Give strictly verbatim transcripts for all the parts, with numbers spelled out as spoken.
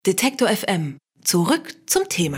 Detektor F M. Zurück zum Thema.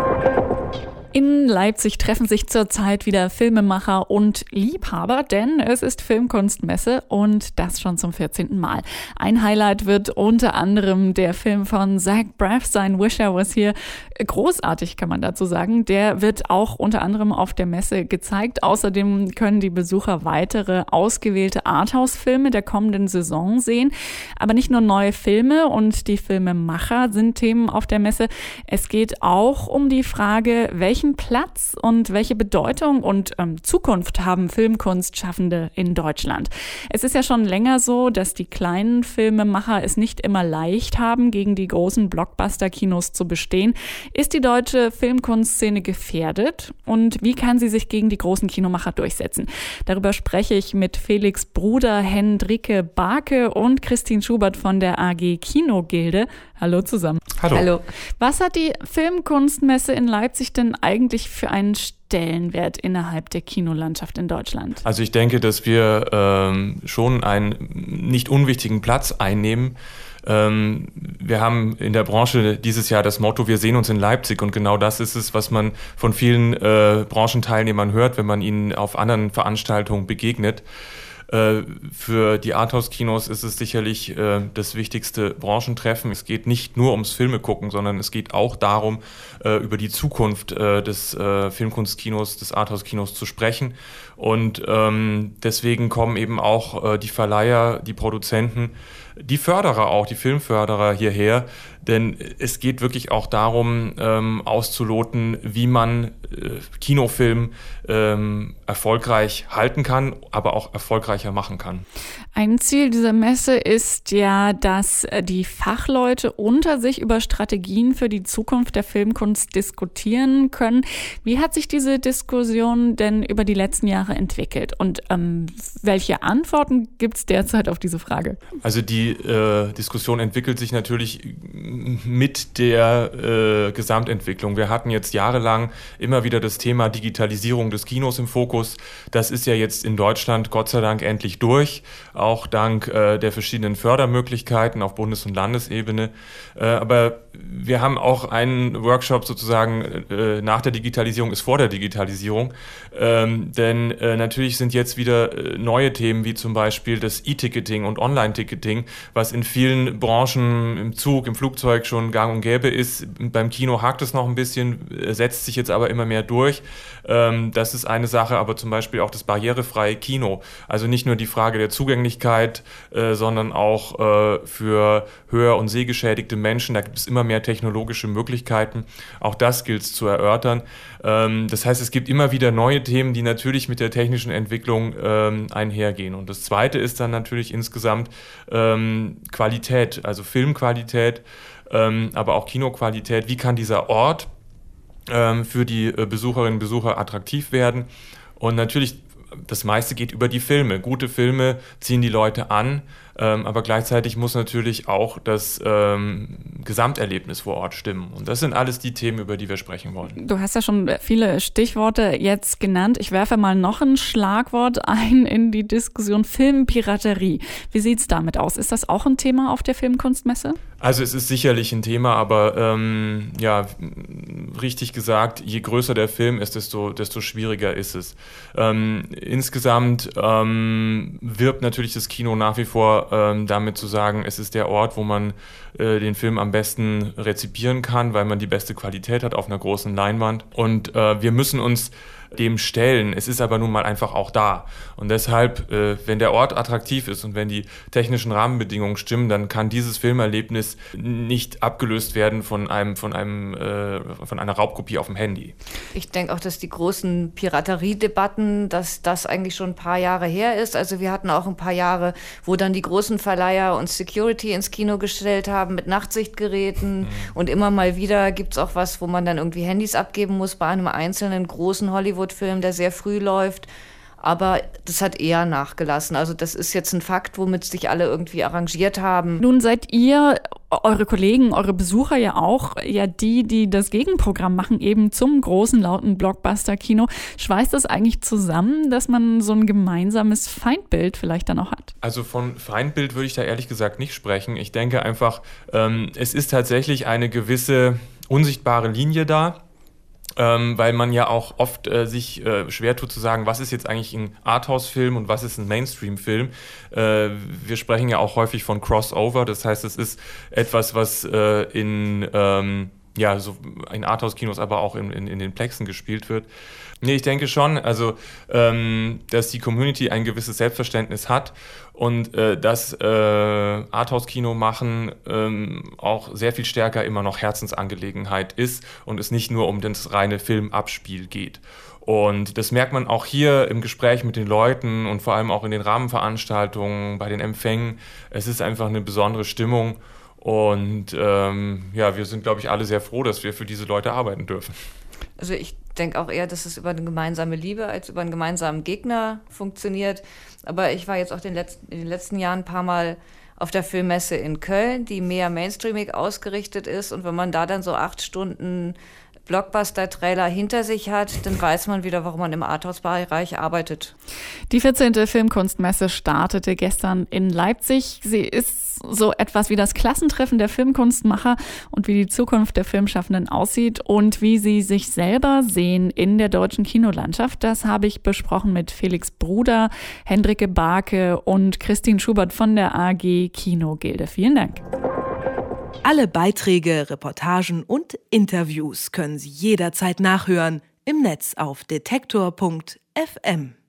In Leipzig treffen sich zurzeit wieder Filmemacher und Liebhaber, denn es ist Filmkunstmesse und das schon zum vierzehnten Mal. Ein Highlight wird unter anderem der Film von Zach Braff sein, Wish I Was Here. Großartig, kann man dazu sagen. Der wird auch unter anderem auf der Messe gezeigt. Außerdem können die Besucher weitere ausgewählte Arthouse-Filme der kommenden Saison sehen. Aber nicht nur neue Filme und die Filmemacher sind Themen auf der Messe. Es geht auch um die Frage, welche Welchen Platz und welche Bedeutung und ähm, Zukunft haben Filmkunstschaffende in Deutschland? Es ist ja schon länger so, dass die kleinen Filmemacher es nicht immer leicht haben, gegen die großen Blockbuster-Kinos zu bestehen. Ist die deutsche Filmkunstszene gefährdet? Und wie kann sie sich gegen die großen Kinomacher durchsetzen? Darüber spreche ich mit Felix Bruder, Hendrike Barke und Christine Schubert von der A G Kinogilde. Hallo zusammen. Hallo. Hallo. Was hat die Filmkunstmesse in Leipzig denn eigentlich für einen Stellenwert innerhalb der Kinolandschaft in Deutschland? Also ich denke, dass wir ähm, schon einen nicht unwichtigen Platz einnehmen. Ähm, wir haben in der Branche dieses Jahr das Motto, wir sehen uns in Leipzig, und genau das ist es, was man von vielen äh, Branchenteilnehmern hört, wenn man ihnen auf anderen Veranstaltungen begegnet. Für die Arthouse-Kinos ist es sicherlich äh, das wichtigste Branchentreffen. Es geht nicht nur ums Filme gucken, sondern es geht auch darum, äh, über die Zukunft äh, des äh, Filmkunstkinos, des Arthouse-Kinos zu sprechen. Und ähm, deswegen kommen eben auch äh, die Verleiher, die Produzenten, die Förderer auch, die Filmförderer hierher. Denn es geht wirklich auch darum, ähm, auszuloten, wie man äh, Kinofilm ähm, erfolgreich halten kann, aber auch erfolgreicher machen kann. Ein Ziel dieser Messe ist ja, dass die Fachleute unter sich über Strategien für die Zukunft der Filmkunst diskutieren können. Wie hat sich diese Diskussion denn über die letzten Jahre entwickelt? Und ähm, welche Antworten gibt es derzeit auf diese Frage? Also die äh, Diskussion entwickelt sich natürlich mit der äh, Gesamtentwicklung. Wir hatten jetzt jahrelang immer wieder das Thema Digitalisierung des Kinos im Fokus. Das ist ja jetzt in Deutschland Gott sei Dank endlich durch, auch dank äh, der verschiedenen Fördermöglichkeiten auf Bundes- und Landesebene. Äh, aber wir haben auch einen Workshop sozusagen äh, nach der Digitalisierung ist vor der Digitalisierung. Ähm, denn äh, natürlich sind jetzt wieder äh, neue Themen wie zum Beispiel das E-Ticketing und Online-Ticketing, was in vielen Branchen im Zug, im Flugzeug schon gang und gäbe ist. Beim Kino hakt es noch ein bisschen, setzt sich jetzt aber immer mehr durch. Ähm, das ist eine Sache, aber zum Beispiel auch das barrierefreie Kino. Also nicht nur die Frage der Zugänglichkeit, äh, sondern auch äh, für hör- und sehgeschädigte Menschen. Da gibt es immer mehr technologische Möglichkeiten. Auch das gilt es zu erörtern. Ähm, das heißt, es gibt immer wieder neue Themen, die natürlich mit der technischen Entwicklung ähm, einhergehen. Und das Zweite ist dann natürlich insgesamt ähm, Qualität, also Filmqualität, ähm, aber auch Kinoqualität. Wie kann dieser Ort ähm, für die äh, Besucherinnen und Besucher attraktiv werden? Und natürlich, das meiste geht über die Filme. Gute Filme ziehen die Leute an, ähm, aber gleichzeitig muss natürlich auch das ähm, Gesamterlebnis vor Ort stimmen. Und das sind alles die Themen, über die wir sprechen wollen. Du hast ja schon viele Stichworte jetzt genannt. Ich werfe mal noch ein Schlagwort ein in die Diskussion: Filmpiraterie. Wie sieht's damit aus? Ist das auch ein Thema auf der Filmkunstmesse? Also es ist sicherlich ein Thema, aber ähm, ja, richtig gesagt, je größer der Film ist, desto, desto schwieriger ist es. Ähm, insgesamt ähm, wirbt natürlich das Kino nach wie vor ähm, damit zu sagen, es ist der Ort, wo man äh, den Film am besten rezipieren kann, weil man die beste Qualität hat auf einer großen Leinwand. Und äh, wir müssen uns dem stellen. Es ist aber nun mal einfach auch da. Und deshalb, äh, wenn der Ort attraktiv ist und wenn die technischen Rahmenbedingungen stimmen, dann kann dieses Filmerlebnis nicht abgelöst werden von einem, von einem, äh, von einer Raubkopie auf dem Handy. Ich denke auch, dass die großen Pirateriedebatten, dass das eigentlich schon ein paar Jahre her ist. Also wir hatten auch ein paar Jahre, wo dann die großen Verleiher uns Security ins Kino gestellt haben mit Nachtsichtgeräten. Mhm. Und immer mal wieder gibt's auch was, wo man dann irgendwie Handys abgeben muss bei einem einzelnen großen Hollywood Film, der sehr früh läuft, aber das hat eher nachgelassen. Also das ist jetzt ein Fakt, womit sich alle irgendwie arrangiert haben. Nun seid ihr eure Kollegen, eure Besucher ja auch, ja die, die das Gegenprogramm machen, eben zum großen, lauten Blockbuster-Kino. Schweißt das eigentlich zusammen, dass man so ein gemeinsames Feindbild vielleicht dann auch hat? Also von Feindbild würde ich da ehrlich gesagt nicht sprechen. Ich denke einfach, ähm, es ist tatsächlich eine gewisse unsichtbare Linie da. Ähm, weil man ja auch oft äh, sich äh, schwer tut zu sagen, was ist jetzt eigentlich ein Arthouse-Film und was ist ein Mainstream-Film. Äh, wir sprechen ja auch häufig von Crossover, das heißt, es ist etwas, was äh, in, ähm, ja, so in Arthouse-Kinos, aber auch in, in, in den Plexen gespielt wird. Nee, ich denke schon, also ähm, dass die Community ein gewisses Selbstverständnis hat und äh, dass äh, Arthouse-Kino machen ähm, auch sehr viel stärker immer noch Herzensangelegenheit ist und es nicht nur um das reine Filmabspiel geht. Und das merkt man auch hier im Gespräch mit den Leuten und vor allem auch in den Rahmenveranstaltungen, bei den Empfängen. Es ist einfach eine besondere Stimmung und ähm, ja, wir sind, glaube ich, alle sehr froh, dass wir für diese Leute arbeiten dürfen. Also ich denke auch eher, dass es über eine gemeinsame Liebe als über einen gemeinsamen Gegner funktioniert. Aber ich war jetzt auch den letzten, in den letzten Jahren ein paar Mal auf der Filmmesse in Köln, die mehr mainstreamig ausgerichtet ist. Und wenn man da dann so acht Stunden Blockbuster-Trailer hinter sich hat, dann weiß man wieder, warum man im Arthouse-Bereich arbeitet. Die vierzehnte Filmkunstmesse startete gestern in Leipzig. Sie ist so etwas wie das Klassentreffen der Filmkunstmacher und wie die Zukunft der Filmschaffenden aussieht und wie sie sich selber sehen in der deutschen Kinolandschaft. Das habe ich besprochen mit Felix Bruder, Hendrike Barke und Christine Schubert von der A G Kinogilde. Vielen Dank. Alle Beiträge, Reportagen und Interviews können Sie jederzeit nachhören im Netz auf detektor punkt f m.